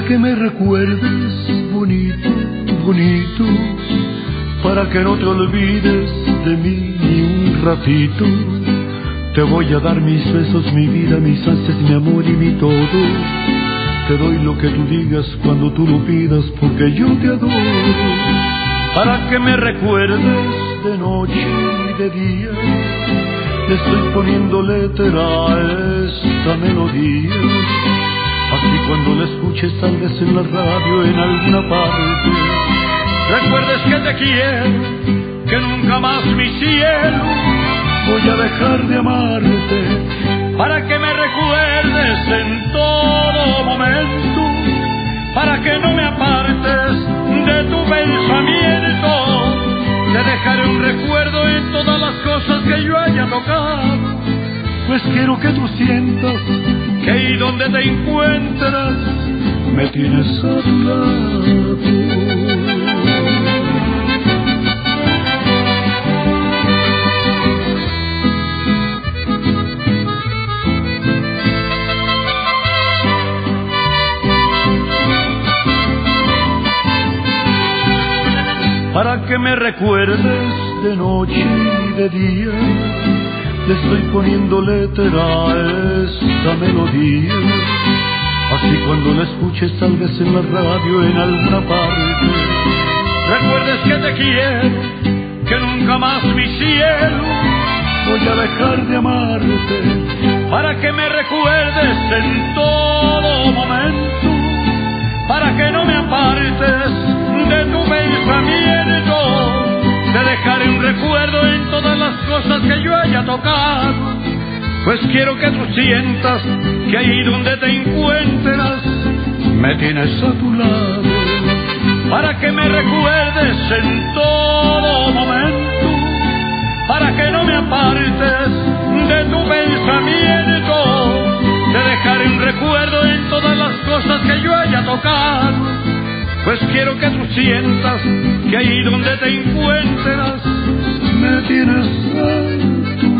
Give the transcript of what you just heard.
que me recuerdes bonito, bonito, para que no te olvides de mí ni un ratito. Te voy a dar mis besos, mi vida, mis ansias, mi amor y mi todo. Te doy lo que tú digas cuando tú lo pidas, porque yo te adoro. Para que me recuerdes de noche y de día, le estoy poniendo letra a esta melodía. Así cuando la escuches tal vez en la radio, en alguna parte, recuerdes que te quiero, que nunca más, mi cielo, voy a dejar de amarte. Para que me recuerdes en todo momento, para que no me apartes de tu pensamiento. Te dejaré un recuerdo en todas las cosas que yo haya tocado, pues quiero que tú sientas que ahí donde te encuentras me tienes a tu lado. Para que me recuerdes de noche y de día, le estoy poniendo letra a esta melodía. Así cuando la escuches tal vez en la radio, en alguna parte, recuerdes que te quiero, que nunca más, mi cielo, voy a dejar de amarte. Para que me recuerdes en todo momento, para que no me apartes de tu pensamiento. Te dejaré un recuerdo en todas las cosas que yo haya tocado, pues quiero que tú sientas que ahí donde te encuentras me tienes a tu lado. Para que me recuerdes en todo momento, para que no me apartes de tu pensamiento. Te dejaré un recuerdo en todas las cosas que yo haya tocado, pues quiero que tú sientas que ahí donde te encuentras me tienes a tu